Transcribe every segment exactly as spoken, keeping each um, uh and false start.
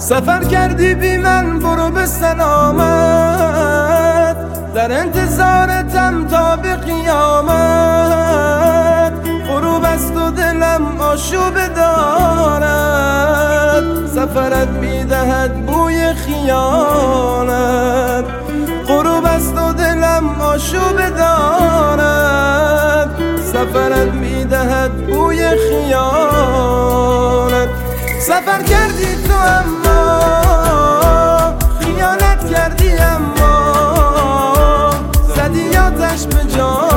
سفر کردی بی من برو به سلامت، در انتظارتم تا به قیامت. غروب است و دلم آشوب دارد، سفرت میدهد بوی خیانت. غروب است و دلم آشوب دارد، سفرت میدهد بوی خیانت. سفر کردی تو اما خیانت کردی، اما زدی آتش به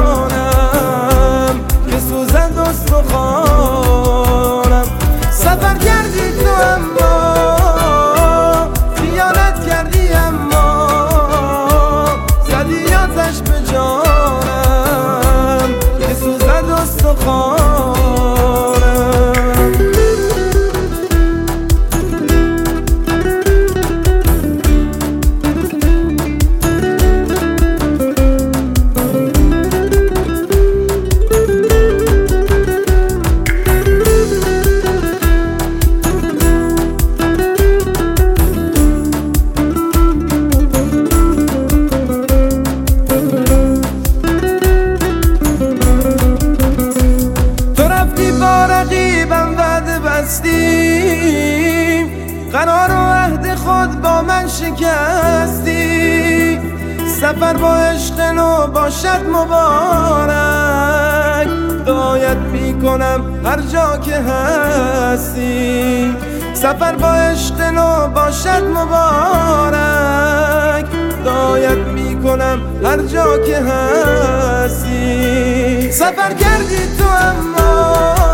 جانم که سوزد استخوانم. سفر کردی تو اما خیانت کردی، اما زدی آتش به جانم که سوزد استخوانم. قرار و عهد خود با من شکستی، سفر با عشق نو باشد مبارک. دعایت میکنم هر جا که هستی، سفر با عشق نو باشد مبارک. دعایت میکنم هر جا که هستی. سفر کردی تو اما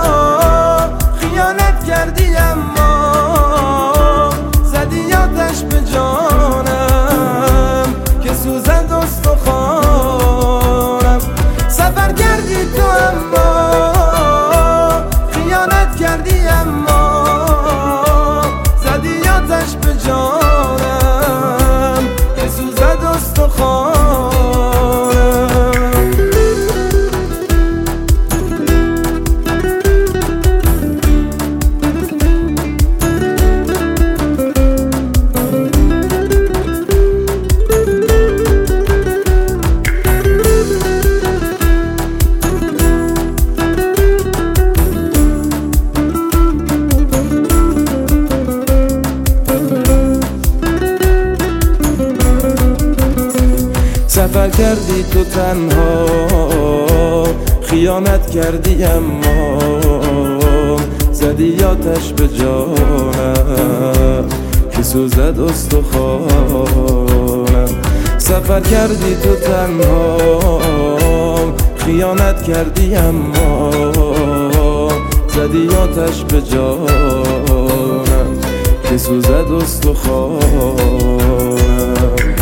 خیانت کردی، اما زدی آتش به جانم که سوزد استخوانم. سفر کردی تو اما خیانت کردی، اما زدی آتش به جانم که سوزد استخوانم. سفر کردی تو تنها خیانت کردی، اما زدی آتش به جانم که سوزد استخوانم. سفر کردی تو تنها خیانت کردی، اما زدی آتش به جانم که سوزد استخوانم.